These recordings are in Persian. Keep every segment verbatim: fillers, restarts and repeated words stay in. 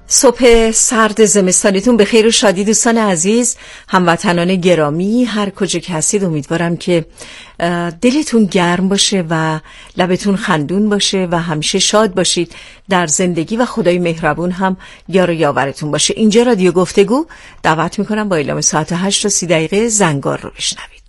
صبح سرد زمستانیتون به خیر و شادی دوستان عزیز، هموطنان گرامی، هر کجا که هستید امیدوارم که دلتون گرم باشه و لبتون خندون باشه و همیشه شاد باشید در زندگی و خدای مهربون هم یار و یاورتون باشه. اینجا رادیو گفتگو، دعوت میکنم با اعلام ساعت هشت و سی دقیقه زنگار رو بشنوید.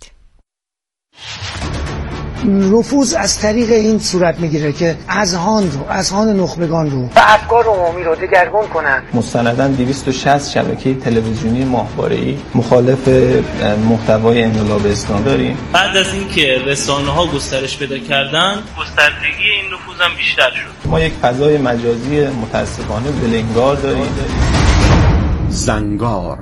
نفوذ از طریق این صورت میگیره که اذهان رو اذهان نخبگان رو و افکار عمومی رو دگرگون کنن. مستنداً دویست و شصت شبکه تلویزیونی ماهواره‌ای مخالف محتوای انقلاب اسلامی داریم. بعد از اینکه رسانه‌ها گسترش پیدا کردن، گستردگی این نفوذ هم بیشتر شد. ما یک فضای مجازی متاسفانه ولنگار داریم. زنگار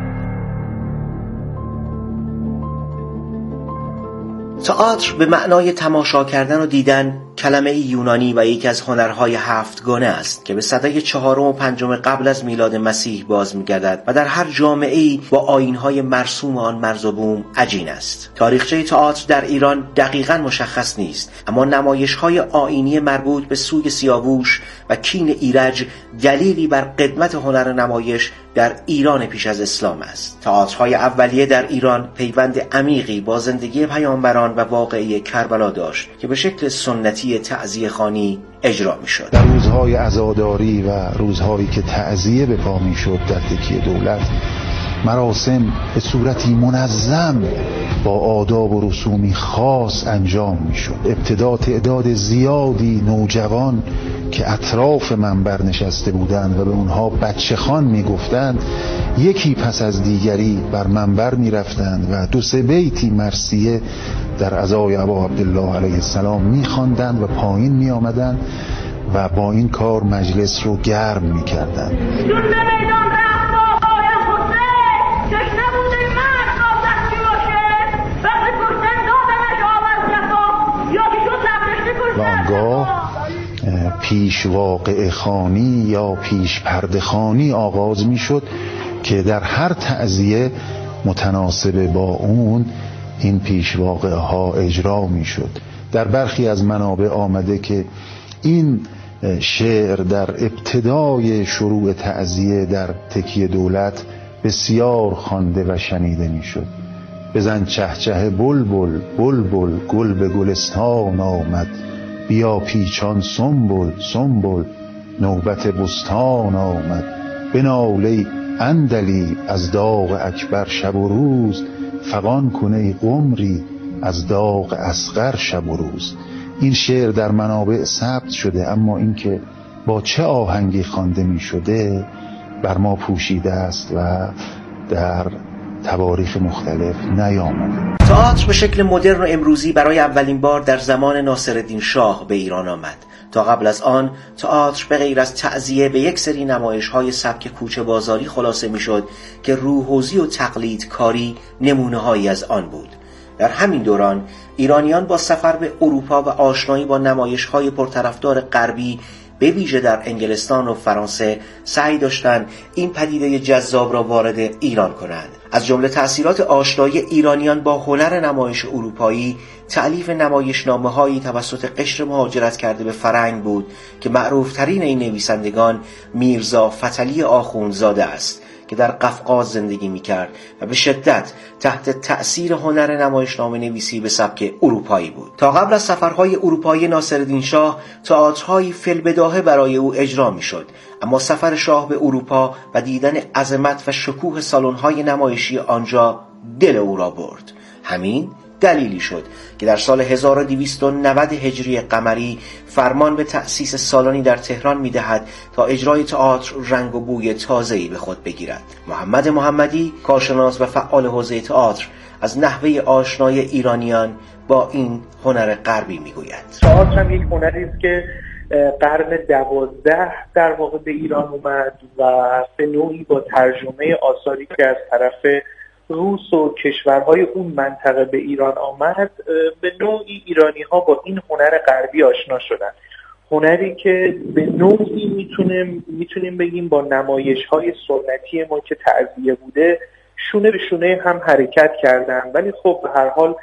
تئاتر به معنای تماشا کردن و دیدن کلمه یونانی و یکی از هنرهای هفتگانه است که به سده چهارم و پنجم قبل از میلاد مسیح باز می‌گردد و در هر جامعه‌ای با آیین‌های مرسوم آن مرز و بوم عجین است. تاریخچه تئاتر در ایران دقیقاً مشخص نیست، اما نمایش‌های آیینی مربوط به سوگ سیاووش و کین ایرج دلیلی بر قدمت هنر نمایش در ایران پیش از اسلام است. تئاترهای اولیه در ایران پیوند عمیقی با زندگی پیامبران و واقعه کربلا داشت که به شکل سنتی تعزیه خوانی اجرا می شد. در روزهای عزاداری و روزهایی که تعزیه به پا می شد در تکیه دولت، مراسم به صورتی منظم با آداب و رسومی خاص انجام می شد. ابتدا تعداد زیادی نوجوان که اطراف منبر نشسته بودند و به اونها بچه خان می گفتند، یکی پس از دیگری بر منبر می رفتند و دو سه بیتی مرثیه در عزای ابا عبدالله علیه السلام می خواندند و پایین می آمدند و با این کار مجلس رو گرم می کردند. و آنگاه پیش واقع خانی یا پیش پرده خانی آغاز می شد که در هر تعزیه متناسب با اون این پیش واقعه ها اجرا می شد. در برخی از منابع آمده که این شعر در ابتدای شروع تعزیه در تکیه دولت بسیار خوانده و شنیده می شد. بزن چهچه بلبل بلبل گل به گلستان آمد، بیا پیچان سنبل سنبل نوبت بستان آمد، بنالی اندلی از داغ اکبر شب و روز، فغان کنه قمری از داغ اصغر شب و روز. این شعر در منابع ثبت شده، اما اینکه با چه آهنگی خوانده می شده بر ما پوشیده است و در تواریخ مختلف نیامده. تئاتر به شکل مدرن و امروزی برای اولین بار در زمان ناصرالدین شاه به ایران آمد. تا قبل از آن تئاتر به غیر از تعزیه به یک سری نمایش‌های سبک کوچه بازاری خلاصه می‌شد که روحوزی و تقلید کاری نمونه‌هایی از آن بود. در همین دوران ایرانیان با سفر به اروپا و آشنایی با نمایش‌های پرطرفدار غربی به ویژه در انگلستان و فرانسه سعی داشتند این پدیده جذاب را وارد ایران کنند. از جمله تأثیرات آشنایی ایرانیان با هنر نمایش اروپایی، تألیف نمایشنامه‌هایی توسط قشر مهاجرت کرده به فرنگ بود که معروفترین این نویسندگان میرزا فتحعلی آخوندزاده است که در قفقاز زندگی می‌کرد و به شدت تحت تأثیر هنر نمایشنامه نویسی به سبک اروپایی بود. تا قبل از سفرهای اروپایی ناصرالدین شاه تئاترهایی فی‌البداهه برای او اجرا می‌شد، اما سفر شاه به اروپا و دیدن عظمت و شکوه سالن‌های نمایشی آنجا دل او را برد. همین دلیلی شد که در سال هزار و دویست و نود هجری قمری فرمان به تأسیس سالنی در تهران می‌دهد تا اجرای تئاتر رنگ و بوی تازه‌ای به خود بگیرد. محمد محمدی، کارشناس و فعال حوزه تئاتر، از نحوه آشنایی ایرانیان با این هنر غربی می‌گوید. تئاتر هم یک هنری است که قرن دوازده در واقع به ایران اومد و به نوعی با ترجمه آثاری که از طرف روس و کشورهای اون منطقه به ایران آمد، به نوعی ایرانی ها با این هنر غربی آشنا شدن. هنری که به نوعی میتونیم میتونیم بگیم با نمایش های سنتی ما که تعزیه بوده شونه به شونه هم حرکت کردن، ولی خب به هر حال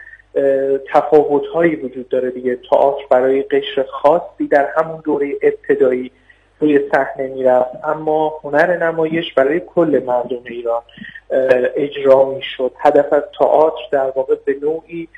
تفاوت هایی وجود داره دیگه. تئاتر برای قشر خاصی در همون دوره ابتدایی روی صحنه میرفت، اما هنر نمایش برای کل مردم ایران اجرا میشد. هدف از تئاتر در واقع به نوعی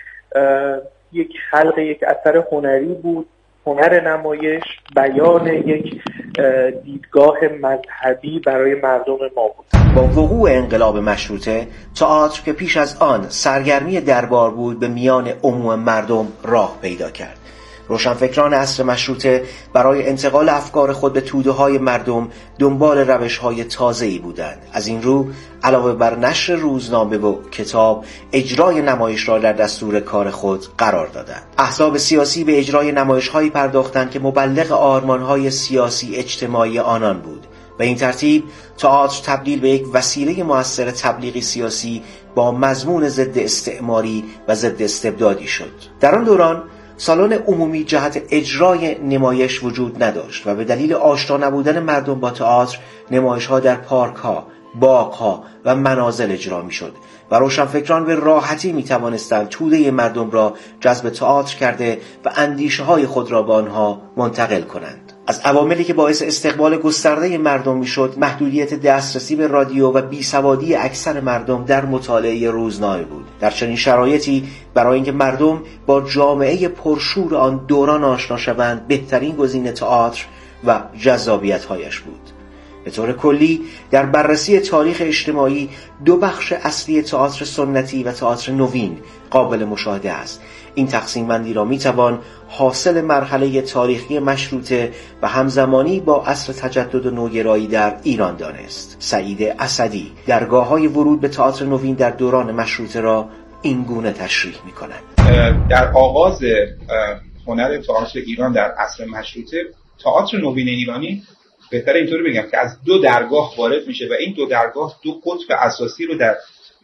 یک خلق یک اثر هنری بود. هنر نمایش بیان یک دیدگاه مذهبی برای مردم ما بود. با وقوع انقلاب مشروطه، تئاتر که پیش از آن سرگرمی دربار بود به میان عموم مردم راه پیدا کرد. روشنفکران عصر مشروطه برای انتقال افکار خود به توده‌های مردم دنبال روش‌های تازه‌ای بودند. از این رو علاوه بر نشر روزنامه و کتاب، اجرای نمایش را در دستور کار خود قرار دادند. احزاب سیاسی به اجرای نمایش‌هایی پرداختند که مبلغ آرمان‌های سیاسی اجتماعی آنان بود. به این ترتیب تئاتر تبدیل به یک وسیله مؤثر تبلیغی سیاسی با مضمون ضد استعماری و ضد استبدادی شد. در آن دوران سالن عمومی جهت اجرای نمایش وجود نداشت و به دلیل آشنا نبودن مردم با تئاتر، نمایش‌ها در پارک‌ها، باغ‌ها و منازل اجرا می‌شد و روشنفکران به راحتی می‌توانستند توده مردم را جذب تئاتر کرده و اندیشه‌های خود را به آنها منتقل کنند. از عواملی که باعث استقبال گسترده مردم میشد، محدودیت دسترسی به رادیو و بیسوادی اکثر مردم در مطالعه روزنامه بود. در چنین شرایطی برای اینکه مردم با جامعه پرشور آن دوران آشنا شوند، بهترین گزینه تئاتر و جذابیت‌هایش بود. به طور کلی در بررسی تاریخ اجتماعی دو بخش اصلی تئاتر سنتی و تئاتر نوین قابل مشاهده است. این تقسیم بندی را میتوان حاصل مرحله تاریخی مشروطه و همزمانی با عصر تجدد و نوگرایی در ایران دانست. سعید اسدی درگاه‌های ورود به تئاتر نوین در دوران مشروطه را این گونه تشریح می‌کند. در آغاز هنر تئاتر ایران در عصر مشروطه، تئاتر نوین ایرانی بهتر اینطوری بگم که از دو درگاه وارد میشه و این دو درگاه دو قطب اساسی رو در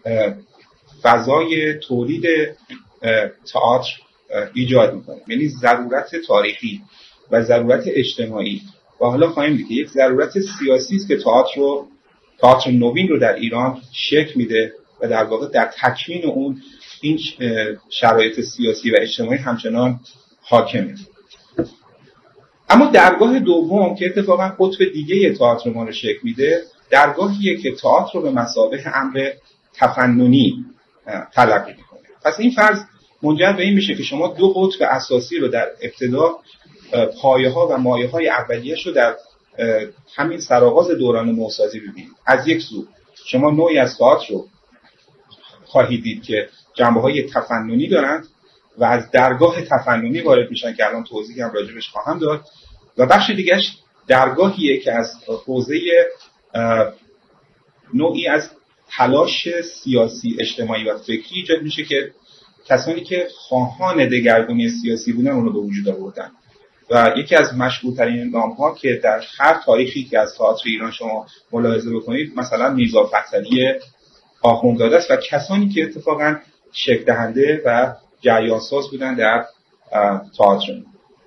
فضای تولید تئاتر ایجاد میکنه، یعنی ضرورت تاریخی و ضرورت اجتماعی. و حالا خواهیم دید که یک ضرورت سیاسی است که تئاتر رو تئاتر نوین رو در ایران شکل میده و در واقع در تکوین اون این شرایط سیاسی و اجتماعی همچنان حاکمه. اما درگاه دوم که اتفاقا قطب دیگه تئاتر ما رو شکل میده، درگاهیه که تئاتر رو به مثابه امر تفننی تلقی میکنه. پس این فرض منجر به این میشه که شما دو قطب اساسی رو در ابتدا پایه ها و مایه های اولیه‌اش رو در همین سرآغاز دوران نوسازی ببینید. از یک سو شما نوعی از تئاتر رو خواهید دید که جنبه‌های تفننی دارند و از درگاه تفننی وارد میشن که الان توضیحی هم راجبش خواهم داد، و بخش دیگه‌اش درگاهیه که از حوزه نوعی از تلاش سیاسی، اجتماعی و فکری ایجاد میشه که کسانی که خواهان دگرگونی سیاسی بودن اون رو به وجود آوردن. و یکی از مشهورترین نام‌ها که در هر تاریخی که از تئاتر ایران شما ملاحظه بکنید، مثلا میرزا فتحعلی آخوندزاده است و کسانی که اتفاقاً شکل دهنده و جریان‌ساز بودن در تئاتر.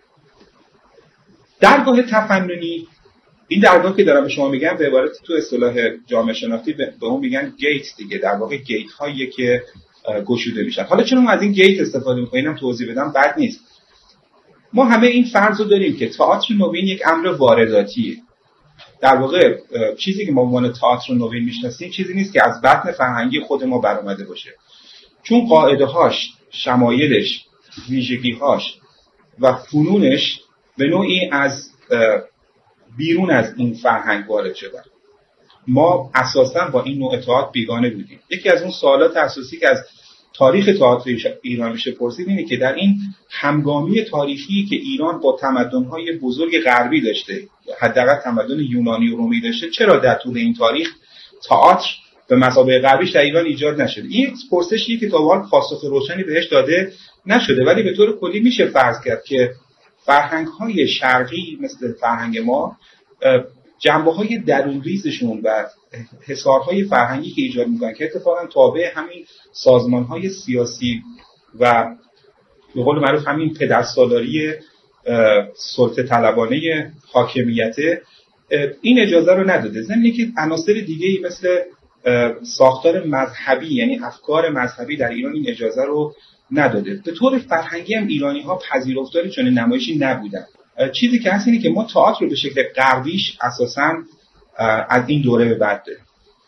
درگاه تفننی، این درگاه که دارم به شما میگم به عبارت تو اصطلاح جامعه شناختی به اون میگن گیت دیگه، در واقع گیت هایی که گشوده میشن. حالا چون ما از این گیت استفاده میکنیم توضیح بدم بد نیست. ما همه این فرض رو داریم که تئاتر نوین یک امر وارداتیه. در واقع چیزی که ما به عنوان تئاتر نوین میشناسیم چیزی نیست که از بطن فرهنگی خود ما برآمده باشه، چون قاعده هاش، شمایلش، ویژگی هاش و فنونش به نوعی از بیرون از این فرهنگ وارد شدن. ما اساساً با این نوع تئاتر بیگانه بودیم. یکی از اون سوالات اساسی که از تاریخ تئاتر ایران میشه پرسید اینه که در این همگامی تاریخی که ایران با تمدن‌های بزرگ غربی داشته، حداقل تمدن یونانی و رومی داشته، چرا در طول این تاریخ تئاتر به مثابه غربیش در ایران ایجاد نشده؟ این پرسشی که تا به حال پاسخ روشنی بهش داده نشده، ولی به طور کلی میشه فرض کرد که فرهنگ‌های شرقی مثل فرهنگ ما جنبه‌های درون‌ریزشون و حصارهای فرهنگی که ایجاد می‌کنن که اتفاقاً تابع همین سازمان‌های سیاسی و به قول معروف همین پدرسالاری سلطه طلبانه حاکمیت این اجازه رو نداده. ضمن که عناصر دیگه‌ای مثل ساختار مذهبی، یعنی افکار مذهبی در ایران این اجازه رو نداده. به طور فرهنگی هم ایرانی‌ها پذیرفتار چنین نمایشی نبودن. چیزی که هست اینه که ما تئاتر رو به شکل غربیش اساساً از این دوره به بعد داریم.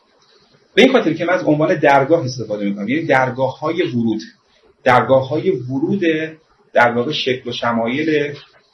به این خاطر که من از عنوان درگاه استفاده میکنم، یعنی درگاه‌های ورود، درگاه‌های ورود در واقع شکل و شمایل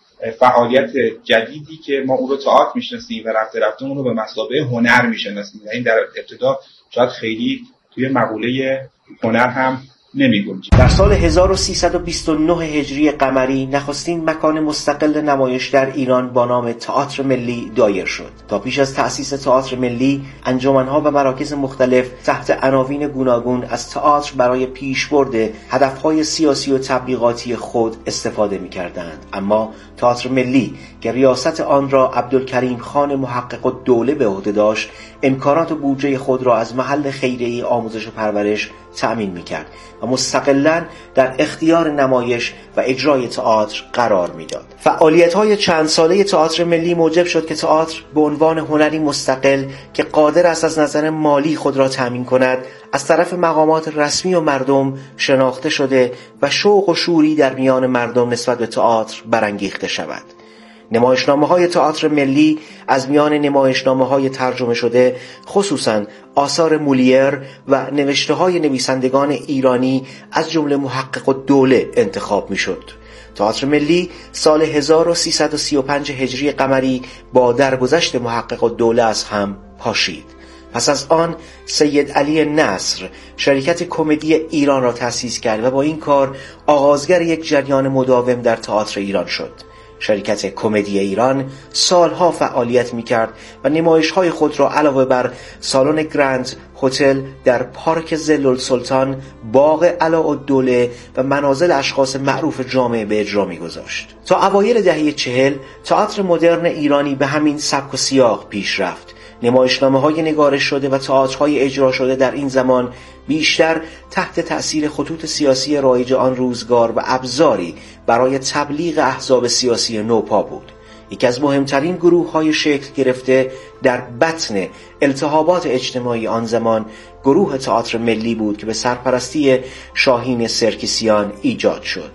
فعالیت جدیدی که ما اون رو تئاتر میشناسیم و رفته رفته اون رو به مثابه هنر میشناسیم. این در ابتدا شاید خیلی توی مقوله هنر هم نمی‌گنجید. در سال هزار و سیصد و بیست و نه هجری قمری نخستین مکان مستقل نمایش در ایران با نام تئاتر ملی دایر شد. تا پیش از تأسیس تئاتر ملی، انجمن‌ها و مراکز مختلف تحت عناوین گوناگون از تئاتر برای پیشبرد هدف‌های سیاسی و تبلیغاتی خود استفاده می‌کردند. اما تئاتر ملی که ریاست آن را عبدالکریم خان محقق الدوله به عهده داشت، امکانات و بودجه خود را از محل خیریه‌ای آموزش و پرورش تأمین می‌کرد و مستقلاً در اختیار نمایش و اجرای تئاتر قرار می‌داد. فعالیت‌های چند ساله تئاتر ملی موجب شد که تئاتر به عنوان هنری مستقل که قادر است از نظر مالی خود را تأمین کند، از طرف مقامات رسمی و مردم شناخته شده و شوق و شوری در میان مردم نسبت به تئاتر برانگیخته شود. نمایشنامه‌های تئاتر ملی از میان نمایشنامه‌های ترجمه شده، خصوصاً آثار مولیر و نوشته‌های نویسندگان ایرانی از جمله محقق الدوله انتخاب می‌شد. تئاتر ملی سال هزار و سیصد و سی و پنج هجری قمری با درگذشت محقق الدوله از هم پاشید. پس از آن سید علی نصر شرکت کمدی ایران را تأسیس کرد و با این کار آغازگر یک جریان مداوم در تئاتر ایران شد. شرکت کمدی ایران سالها فعالیت می‌کرد و نمایش‌های خود را علاوه بر سالن گرند هتل در پارک ظل‌السلطان، باغ علاءالدوله و منازل اشخاص معروف جامعه به اجرا می‌گذاشت. تا اوایل دهه چهل تئاتر مدرن ایرانی به همین سبک و سیاق پیش رفت. نمایشنامه‌های نگارش شده و تئاترهای اجرا شده در این زمان بیشتر تحت تأثیر خطوط سیاسی رایج آن روزگار و ابزاری برای تبلیغ احزاب سیاسی نوپا بود. یکی از مهمترین گروه‌های شکل گرفته در بطن التهابات اجتماعی آن زمان گروه تئاتر ملی بود که به سرپرستی شاهین سرکیسیان ایجاد شد.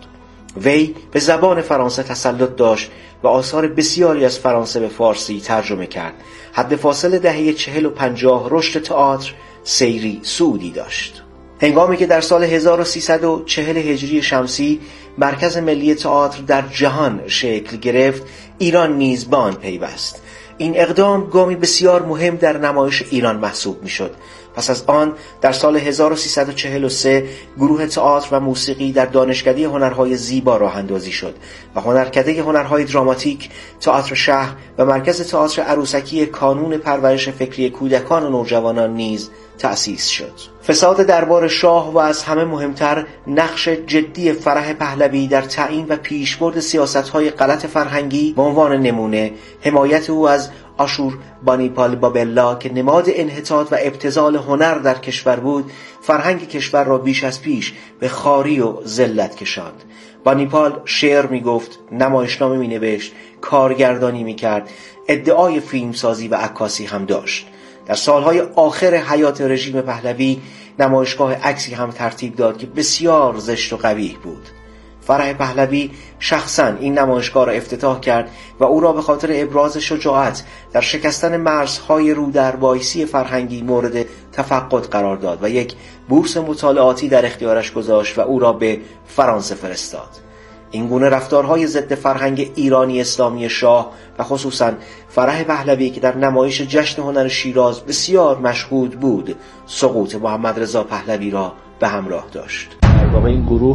وی به زبان فرانسه تسلط داشت و آثار بسیاری از فرانسه به فارسی ترجمه کرد. حد فاصل دهه چهل و پنجاه رشد تئاتر سیری سعودی داشت. هنگامی که در سال هزار و سیصد و چهل هجری شمسی مرکز ملی تئاتر در جهان شکل گرفت، ایران نیز به آن پیوست. این اقدام گامی بسیار مهم در نمایش ایران محسوب می‌شد. پس از آن در سال هزار و سیصد و چهل و سه گروه تئاتر و موسیقی در دانشکده هنرهای زیبا راه اندازی شد و هنرکده هنرهای دراماتیک، تئاتر شهر و مرکز تئاتر عروسکی کانون پرورش فکری کودکان و نوجوانان نیز تأسیس شد. فساد دربار شاه و از همه مهمتر نقش جدی فرح پهلوی در تعیین و پیشبرد سیاست‌های غلط فرهنگی، به عنوان نمونه حمایت او از آشور بانیپال بابلا که نماد انحطاط و ابتذال هنر در کشور بود، فرهنگ کشور را بیش از پیش به خواری و ذلت کشاند. بانیپال شعر می گفت، نمایشنامه می نوشت، کارگردانی می کرد، ادعای فیلمسازی و عکاسی هم داشت. در سالهای آخر حیات رژیم پهلوی نمایشگاه عکسی هم ترتیب داد که بسیار زشت و قبیح بود. فرح پهلوی شخصا این نمایشگاه را افتتاح کرد و او را به خاطر ابراز شجاعت در شکستن مرزهای رو در بایسی فرهنگی مورد تفقد قرار داد و یک بورس مطالعاتی در اختیارش گذاشت و او را به فرانسه فرستاد. این گونه رفتارهای ضد فرهنگ ایرانی اسلامی شاه و خصوصا فرح پهلوی که در نمایش جشن هنر شیراز بسیار مشهود بود، سقوط محمد رضا پهلوی را به همراه داشت. در واقع این گروه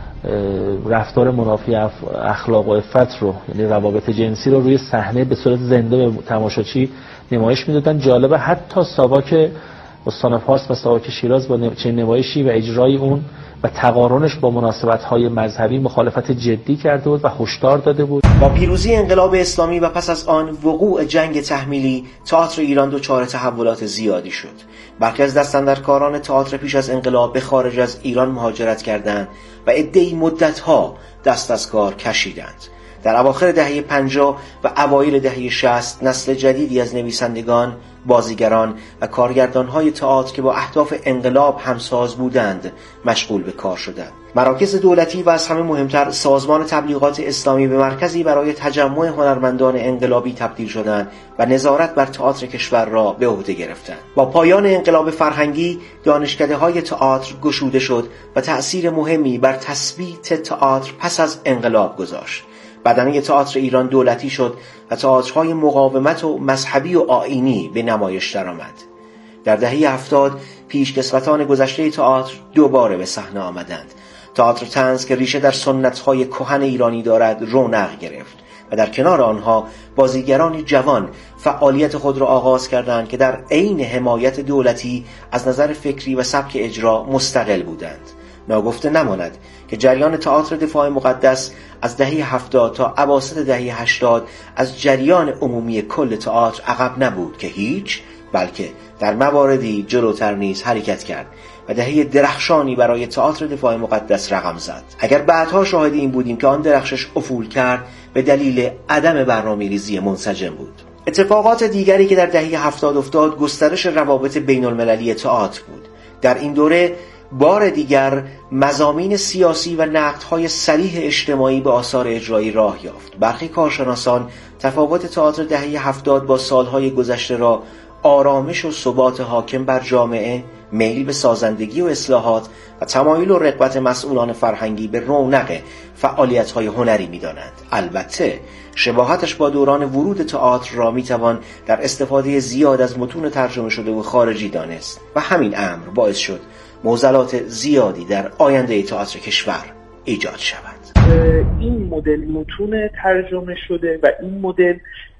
رفتار منافی اخلاق و عفت رو، یعنی روابط جنسی رو روی صحنه به صورت زنده به تماشاچی نمایش میدادن. جالبه حتی ساواک استان فارس و ساواک شیراز با چنین نمایشی و اجرای اون و تقارنش با مناسبت‌های مذهبی مخالفت جدی کرده بود و هشدار داده بود. با پیروزی انقلاب اسلامی و پس از آن وقوع جنگ تحمیلی، تئاتر ایران دچار تحولات زیادی شد. برخی از دستاندرکاران تئاتر پیش از انقلاب به خارج از ایران مهاجرت کردند و عده‌ای مدت‌ها دست از کار کشیدند. در اواخر دهه پنجاه و اوایل دهه شصت نسل جدیدی از نویسندگان، بازیگران و کارگردانهای تئاتر که با اهداف انقلاب همساز بودند مشغول به کار شدند. مراکز دولتی و از همه مهمتر سازمان تبلیغات اسلامی به مرکزی برای تجمع هنرمندان انقلابی تبدیل شدند و نظارت بر تئاتر کشور را به عهده گرفتند. با پایان انقلاب فرهنگی دانشکده‌های تئاتر گشوده شد و تأثیر مهمی بر تثبیت تئاتر پس از انقلاب گذاشت. بدنه تئاتر ایران دولتی شد و تئاترهای مقاومت و مذهبی و آیینی به نمایش درآمد. در دهه هفتاد پیشکسوتان گذشته تئاتر دوباره به صحنه آمدند. تئاتر طنز که ریشه در سنت‌های کهن ایرانی دارد رونق گرفت و در کنار آنها بازیگرانی جوان فعالیت خود را آغاز کردند که در عین حمایت دولتی از نظر فکری و سبک اجرا مستقل بودند. ناگفته نماند که جریان تئاتر دفاع مقدس از دهه هفتاد تا اواسط دهه هشتاد از جریان عمومی کل تئاتر عقب نبود که هیچ، بلکه در مواردی جلوتر نیز حرکت کرد و دهه درخشانی برای تئاتر دفاع مقدس رقم زد. اگر بعدها شاهد این بودیم که آن درخشش افول کرد به دلیل عدم برنامه‌ریزی منسجم بود. اتفاقات دیگری که در دهه هفتاد افتاد گسترش روابط بین المللی تئاتر بود. در این دوره بار دیگر مضامین سیاسی و نقدهای صریح اجتماعی به آثار اجرایی راه یافت. برخی کارشناسان تفاوت تئاتر دهه هفتاد با سالهای گذشته را آرامش و ثبات حاکم بر جامعه، میل به سازندگی و اصلاحات و تمایل و رغبت مسئولان فرهنگی به رونق فعالیت‌های هنری می‌دانند. البته شباهتش با دوران ورود تئاتر را می‌توان در استفاده زیاد از متون ترجمه شده و خارجی دانست و همین امر باعث شد معضلات زیادی در آینده تئاتر کشور ایجاد شود. این مدل متون ترجمه شده و این مدل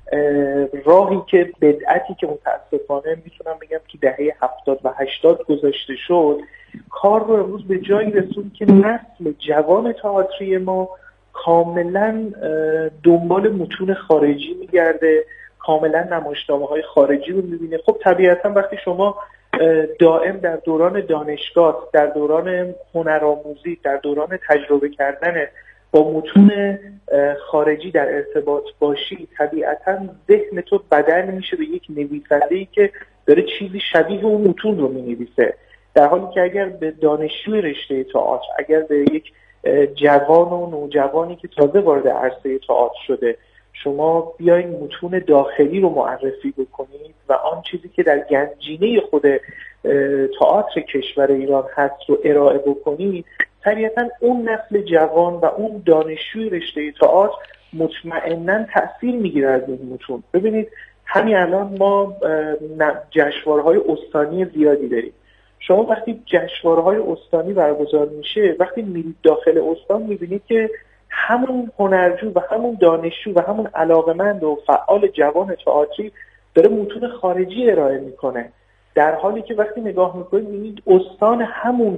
راهی که بدعتی که متاسفانه میتونم بگم که دهه هفتاد و هشتاد گذاشته شد، کار رو امروز به جایی رسوند که نسل جوان تئاتری ما کاملا دنبال متون خارجی میگرده، کاملا نمایشنامه‌های خارجی رو میبینه. خب طبیعتا وقتی شما دائم در دوران دانشگاه، در دوران هنرآموزی، در دوران تجربه کردن با متون خارجی در ارتباط باشی، طبیعتا ذهن تو بدل میشه به یک نویسنده‌ای که داره چیزی شبیه اون متون رو مینویسه، در حالی که اگر به دانشجوی رشته تئاتر، اگر به یک جوان و نوجوانی که تازه وارد عرصه تئاتر شده شما بیاین متون داخلی رو معرفی بکنید و آن چیزی که در گنجینه خود تئاتر کشور ایران هست رو ارائه بکنید، طبیعتا اون نسل جوان و اون دانشجوی رشته تئاتر مطمئناً تأثیر میگیره از این متون. ببینید همین الان ما جشنواره‌های استانی زیادی داریم. شما وقتی جشنواره‌های استانی برگزار میشه، وقتی میرید داخل استان میبینید که همون هنرجو و همون دانشجو و همون علاقمند و فعال جوان تئاتری داره متون خارجی ارائه میکنه، در حالی که وقتی نگاه میکنید میبینید استان همون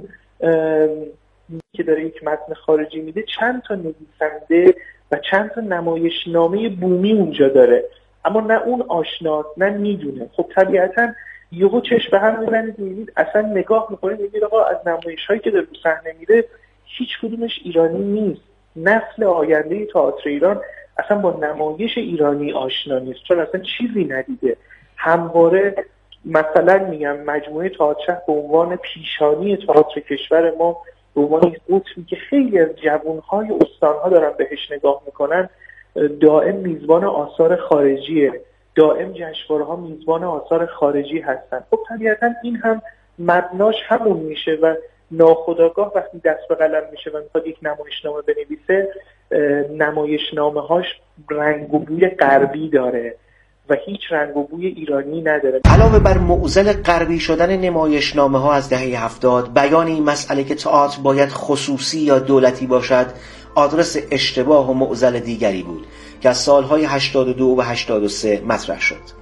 که داره یک متن خارجی میده چند تا نویسنده و چند تا نمایشنامه بومی اونجا داره، اما نه اون آشناست نه میدونه. خب طبیعتا یهو چشم به هم میزنید، میبینید اصلا نگاه میکنید میبینید آقا از نمایش‌هایی که داره رو صحنه میره هیچ کدومش ایرانی نیست. نسل آینده تئاتر ایران اصلا با نمایش ایرانی آشنا نیست، چون اصلا چیزی ندیده. همواره مثلا میگم مجموعه تئاتر به عنوان پیشانی تئاتر کشور ما، به عنوان یک قطبی که خیلی از جوانهای استانها دارن بهش نگاه میکنن، دائم میزبان آثار خارجیه، دائم جشنواره‌ها میزبان آثار خارجی هستن. خب طبیعتا این هم مبناش همون میشه و ناخودآگاه وقتی دست به قلم میشه و میخواد یک نمایشنامه بنویسه، نمایشنامه‌هاش رنگ و بوی غربی داره و هیچ رنگ و بوی ایرانی نداره. علاوه بر معضل غربی شدن نمایشنامه‌ها از دهه هفتاد، بیان این مسئله که تئاتر باید خصوصی یا دولتی باشد آدرس اشتباه و معضل دیگری بود که از سالهای هشتاد و دو و هشتاد و سه مطرح شد.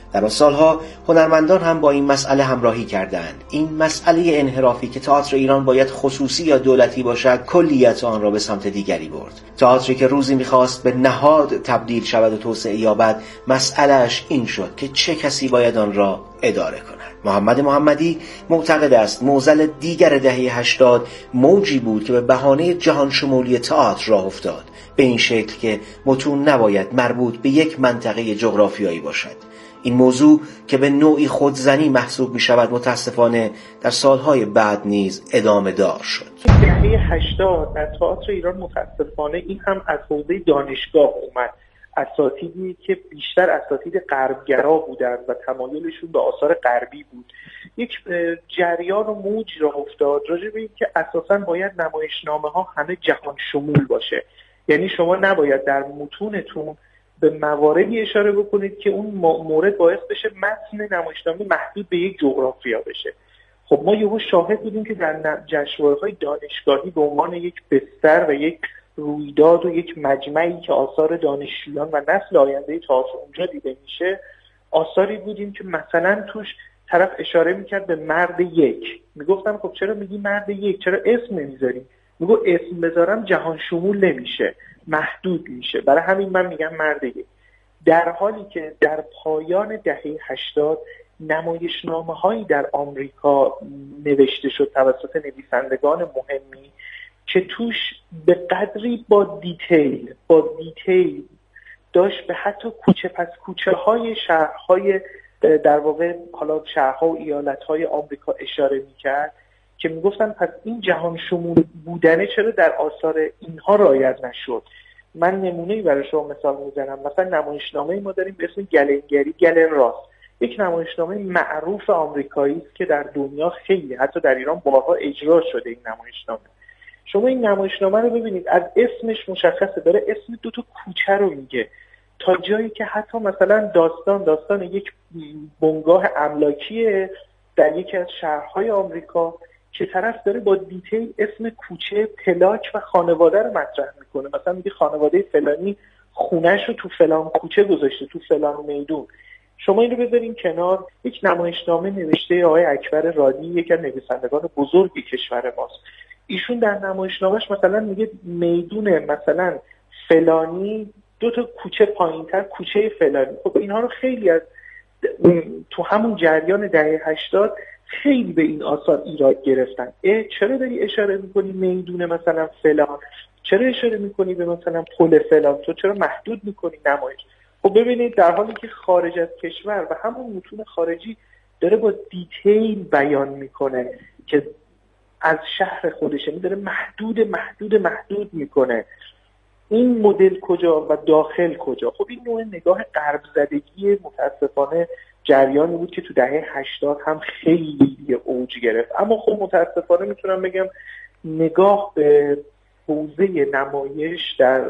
در آن سالها هنرمندان هم با این مسئله همراهی کردند. این مسئله انحرافی که تئاتر ایران باید خصوصی یا دولتی باشد کلیت آن را به سمت دیگری برد. تئاتری که روزی می‌خواست به نهاد تبدیل شود و توسعه یابد، مسئله‌اش این شد که چه کسی باید آن را اداره کند. محمد محمدی معتقد است معضل دیگر دهه هشتاد موجی بود که به بهانه جهان شمولی تئاتر راه افتاد، به این شکل که متون نباید مربوط به یک منطقه جغرافیایی باشد. این موضوع که به نوعی خودزنی محسوب می شود متاسفانه در سالهای بعد نیز ادامه دار شد. دهه هشتاد در تئاتر ایران متاسفانه این هم از حوزه دانشگاه اومد. اساتیدی که بیشتر اساتید غربگرا بودند و تمایلشون به آثار غربی بود، یک جریان و موج را افتاد راجع به این که اساساً باید نمایشنامه ها همه جهان شمول باشه. یعنی شما نباید در متونتون به مواردی اشاره بکنید که اون مورد باعث بشه متن نمایشنامه محدود به یک جغرافیا بشه. خب ما یهو شاهد بودیم که در جشنواره‌های دانشگاهی به عنوان یک بستر و یک رویداد و یک مجمعی که آثار دانشجویان و نسل آینده تئاتر اونجا دیده میشه، آثاری بودیم که مثلا توش طرف اشاره میکرد به مرد یک. میگفتم خب چرا میگی مرد یک؟ چرا اسم نمیذاری؟ میگو اسم بذارم جهان شمول نمیشه، محدود میشه، برای همین من میگم مرد یک. در حالی که در پایان دهه هشتاد نمایشنامه‌هایی در آمریکا نوشته شد توسط نویسندگان مهمی که توش به قدری با دیتیل با دیتیل داشت به حتی کوچه پس کوچه های شهرهای در واقع حالا شهرها و ایالتهای آمریکا اشاره میکرد که میگفتن پس این جهان شمول بودنه چرا در آثار اینها رعایت نشد. من نمونه‌ای برای شما مثال میزنم. مثلا نمایشنامه ما داریم به اسم گلنگری گلن راس، یک نمایشنامه معروف آمریکایی است که در دنیا خیلی حتی در ایران بارها اجرا شده. این نمایشنامه شما این نمایشنامه رو ببینید، از اسمش مشخصه داره اسم دو تا کوچه رو میگه، تا جایی که حتی مثلا داستان داستان یک بنگاه املاکیه در یکی از شهرهای آمریکا که طرف داره با دیتیل اسم کوچه، پلاک و خانواده رو مطرح میکنه. مثلا میگه خانواده فلانی خونه‌ش رو تو فلان کوچه گذاشته، تو فلان میدون. شما این رو بذارین کنار، یک نمایشنامه نوشته آقای اکبر رادی، یکی از نویسندگان بزرگ کشور ماست. ایشون در نمایشنامه‌اش مثلا میگه میدون مثلا فلانی دو تا کوچه پایین‌تر کوچه فلانی. خب اینها رو خیلی از تو همون جریان دهه هشتاد خیلی به این آثار ایراد گرفتن. اه چرا داری اشاره میکنی میدون مثلا فلان؟ چرا اشاره میکنی به مثلا پل فلان؟ تو چرا محدود میکنی نمایش؟ خب ببینید در حالی که خارج از کشور و همون متون خارجی داره با دیتیل بیان میکنه که از شهر خودش، یعنی داره محدود محدود محدود میکنه، این مدل کجا و داخل کجا؟ خب این نوع نگاه غرب زدگی متاسفانه جریانی بود که تو دهه هشتاد هم خیلی اوج گرفت. اما خب متاسفانه میتونم بگم نگاه به حوزه نمایش در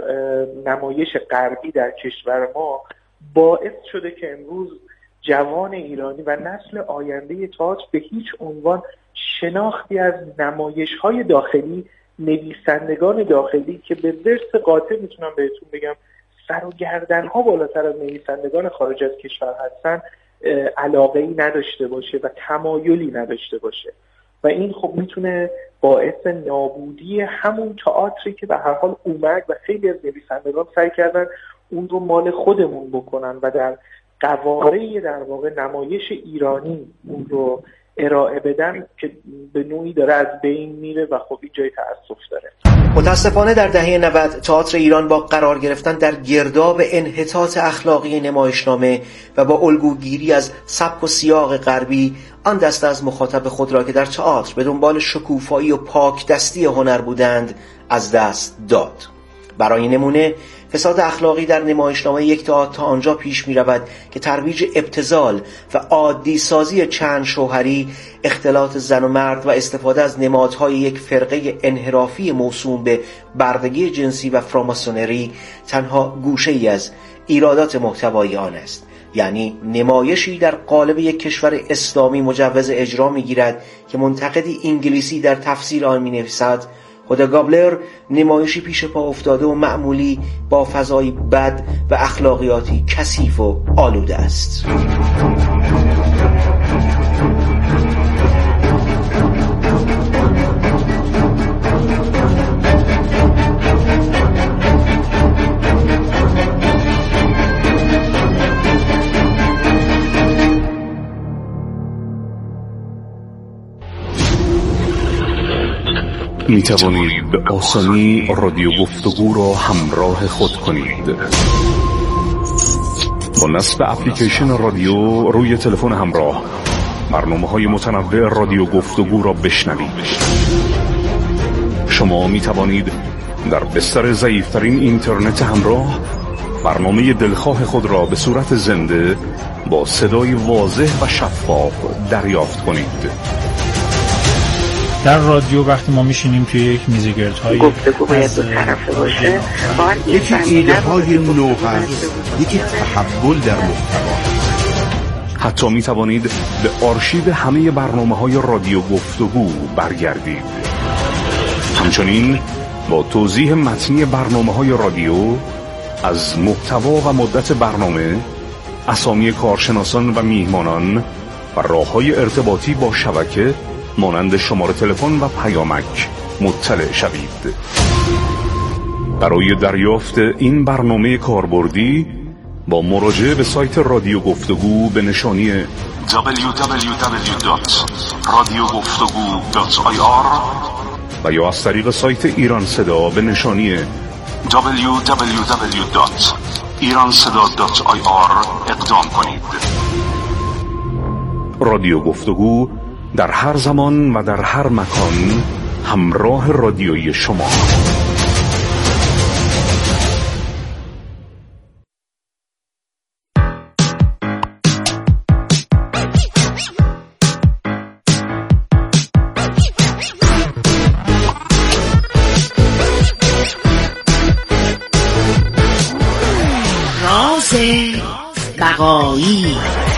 نمایش غربی در کشور ما باعث شده که امروز جوان ایرانی و نسل آینده تئاتر به هیچ عنوان شناختی از نمایش‌های داخلی، نویسندگان داخلی که به ورث قاطع میتونم بهتون بگم سر و گردن‌ها بالاتر از نویسندگان خارج از کشور هستن، علاقه‌ای نداشته باشه و تمایلی نداشته باشه و این خب میتونه باعث نابودی همون تئاتری که به هر حال اومد و خیلی از نویسندگان سعی کردن اون رو مال خودمون بکنن و در قواره در واقع نمایش ایرانی اون رو ارائه بدن که به نوعی داره از بین میره و خب این جای تأسف داره. متاسفانه در دهه نود تئاتر ایران با قرار گرفتن در گرداب انحطاط اخلاقی نمایشنامه و با الگوگیری از سبک و سیاق غربی آن دسته از مخاطب خود را که در تئاتر به دنبال شکوفایی و پاک دستی هنر بودند از دست داد. برای نمونه فساد اخلاقی در نمایشنامه یک تئاتر تا آنجا پیش می رود که ترویج ابتذال و عادی سازی چند شوهری، اختلاط زن و مرد و استفاده از نمادهای یک فرقه انحرافی موسوم به بردگی جنسی و فراماسونری تنها گوشه ای از ایرادات محتوایی آن است. یعنی نمایشی در قالب یک کشور اسلامی مجوز اجرا می گیرد که منتقدی انگلیسی در تفسیر آن می نویسد هودا گابلر نمایشی پیش پا افتاده و معمولی با فضای بد و اخلاقیاتی کثیف و آلوده است. می توانید به آسانی رادیو گفتگو را همراه خود کنید. با نصب اپلیکیشن رادیو روی تلفن همراه برنامه‌های متنوع رادیو گفتگو را بشنوید. شما می توانید در بستر ضعیف‌ترین اینترنت همراه برنامه دلخواه خود را به صورت زنده با صدای واضح و شفاف دریافت کنید. در رادیو وقتی ما میشینیم توی یک میزگردهای گفتگو باید دو طرفه باشه، یکی ایده های نو هست، یکی تحول در محتوا. حتی می توانید به آرشیو همه برنامه‌های رادیو گفتگو برگردید. همچنین با توضیح متنی برنامه‌های رادیو از محتوا و مدت برنامه، اسامی کارشناسان و میهمانان و راه‌های ارتباطی با شبکه مانند شماره تلفن و پیامک مطلع شوید. برای دریافت این برنامه کاربردی با مراجعه به سایت رادیو گفتگو به نشانی دبلیو دبلیو دبلیو دات رادیو گفتگو دات آی آر و یا از طریق سایت ایران صدا به نشانی دبلیو دبلیو دبلیو دات ایران صدا دات آی آر اقدام کنید. رادیو گفتگو در هر زمان و در هر مکان همراه رادیویی شما. راز بقایی.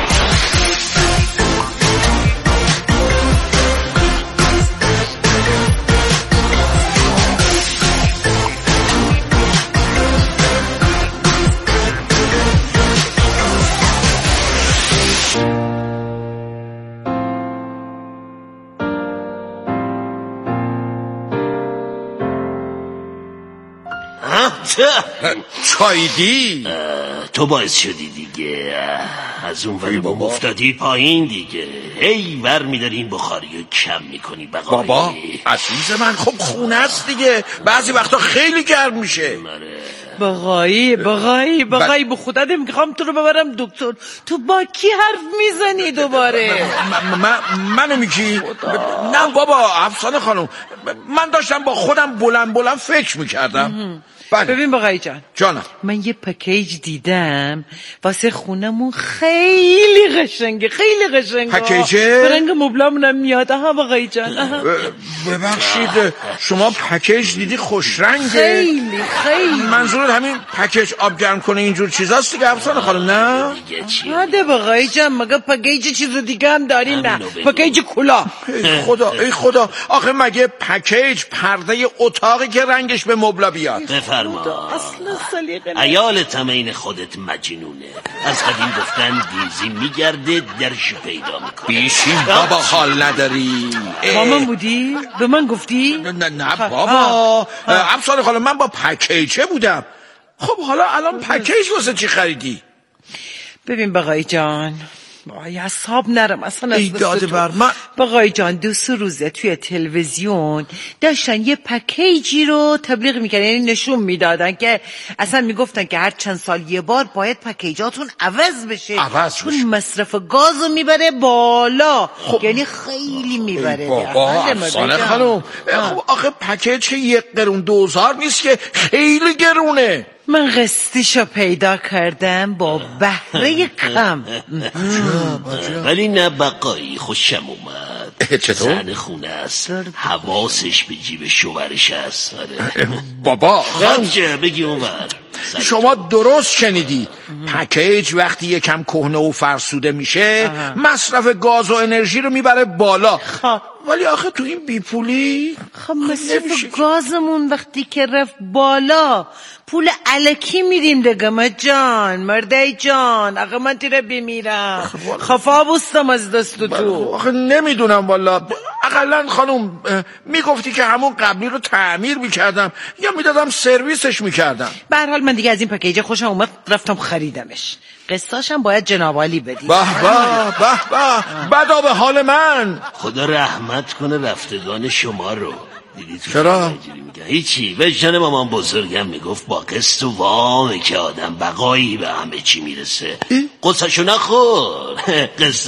چایدی؟ تو باعث شدی دیگه، از اون ولی با مفتادی پایین دیگه، هی ور میداری این بخاری رو کم میکنی بقایی. بابا عزیز من، خب خونه است دیگه، بعضی وقتا خیلی گرم میشه. بقایی بقایی بقایی به خودت میخوام تو رو ببرم دکتر. تو با کی حرف میزنی دوباره؟ من منو میگی؟ نه بابا افسانه خانم، من داشتم با خودم بلند بلند فکر میکردم. ببین بقایی جان، جانم، من یه پکیج دیدم واسه خونمون، خیلی قشنگه، خیلی قشنگه. پکیجه؟ برنگ مبلامونم میاد. آها بقایی جان. ببخشید شما پکیج دیدی خوش رنگه؟ خیلی خیلی. منظورت همین پکیج آب گرم کنه اینجور چیزاست دیگه افسانه خانم؟ نه نه بقایی جان، مگه پکیج چیز دیگه هم داری؟ نه پکیج کلا. ای خدا ای خدا، آخه مگه پکیج پرده اتاقی که رنگش به مبلا بیاد؟ عیال تمین خودت مجنونه. از قدیم گفتن دیزی میگرده درش پیدا میکنه. بیشین بابا، حال نداری. با من بودی؟ به من گفتی؟ نه نه بابا افسانه خانم، من با پکیجه بودم. خب حالا الان پکیج واسه چی خریدی؟ ببین بقایی جان، وای اصحاب نرم اصلا. ای داده بر من. بقای جان دو سه روزه توی تلویزیون داشتن یه پکیجی رو تبلیغ میکردن، یعنی نشون میدادن که اصلا میگفتن که هر چند سال یه بار باید پکیجاتون عوض بشه، عوض چون بشه. مصرف گازو میبره بالا. خب. یعنی خیلی میبره. بابا افسانه خانم، خب آخه پکیج یک قرون دوزار نیست که، خیلی گرونه. من قسطیشو پیدا کردم با بهره کم. ولی نه بقایی، خوشم اومد. چطور؟ زن خونه است، حواسش به جیب شوهرش است. بابا خمجه بگی اومد. شما درست شنیدی. پکیج وقتی یکم کهنه و فرسوده میشه مصرف گاز و انرژی رو میبره بالا. خب ولی آخه تو این بیپولی خب مصرف گازمون وقتی که رفت بالا پول الکی میدیم دیگه. ما جان مرده جان، آقا من تیره بمیرم خفا بستم از دست تو. آخه نمیدونم والا، اقلن خانم میگفتی که همون قبلی رو تعمیر میکردم یا میدادم سرویسش میکردم. به هر حال من دیگه از این پکیج خوشم اومد، رفتم خریدمش. قسطاشم باید جنابالی بدی. به به به به، بدا به حال من. خدا رحمت کنه رفتگان شما رو. چرا؟ هیچی. وجدان مامان بزرگم میگفت با قسط و وامه که آدم بقایی به همه چی میرسه. قصهشو نخور. قسط